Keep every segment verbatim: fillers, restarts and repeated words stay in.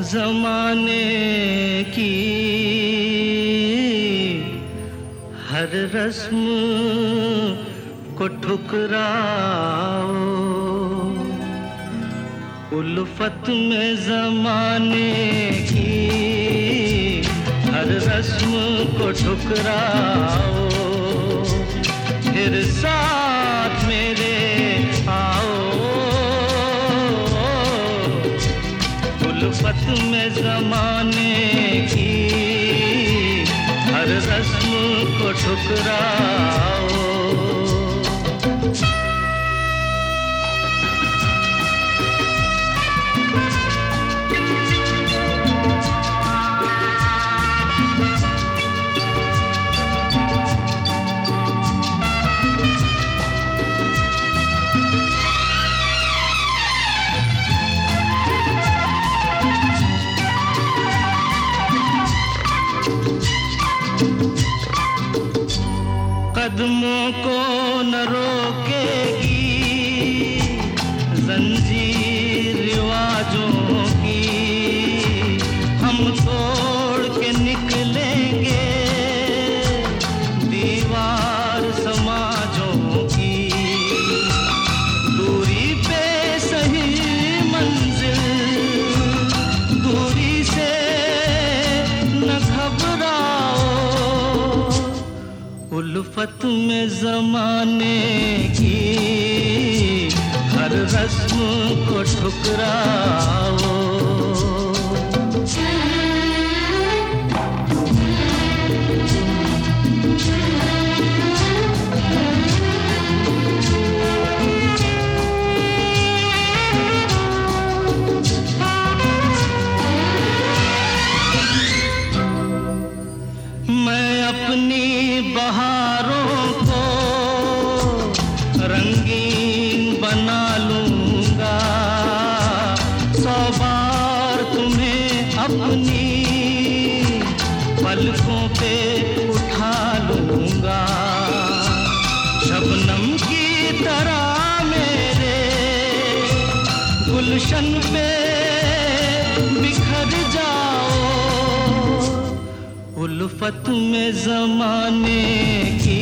ज़माने की हर रस्म को ठुकराओ, उल्फत में ज़माने की हर रस्म को ठुकराओ, फिर साथ मेरे आओ। उल्फत में ज़माने की हर रस्म को ठुकराओ। कदमों को न रोकेगी जंजीर रिवाजों की, हम तोड़ के निकलेंगे दीवार समाजों की। दूरी पे सही मंजिल, दूरी से न घबराओ। उल्फत में ज़माने की हर रस्म को ठुकराओ। मैं अपनी बहारों को रंगीन बना लूंगा, सौ बार तुम्हें अपनी पलकों पे उठा लूंगा। शबनम की तरह मेरे गुलशन पे बिखर जाओ। उल्फत में ज़माने की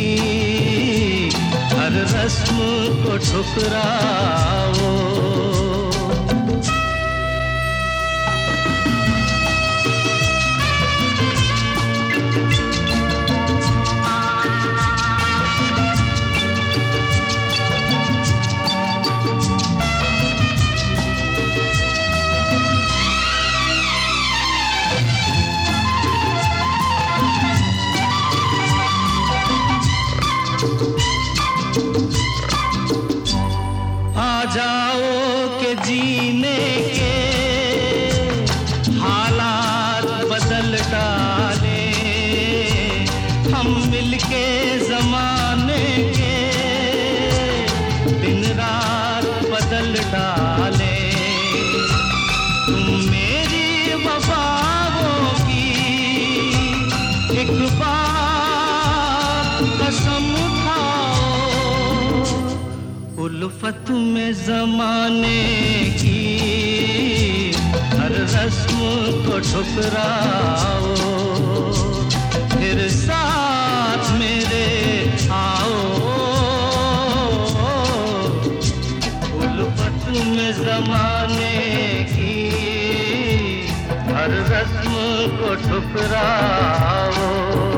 हर रस्म को ठुकराओ। आ जाओ के जीने के हालात बदल डाले, हम मिलके ज़माने के दिन रात बदल डाले। तुम मेरी वफाओं की एक बार कसम खाओ। उल्फत में ज़माने की हर रस्म को ठुकराओ, फिर साथ मेरे आओ। उल्फत में ज़माने की हर रस्म को ठुकराओ।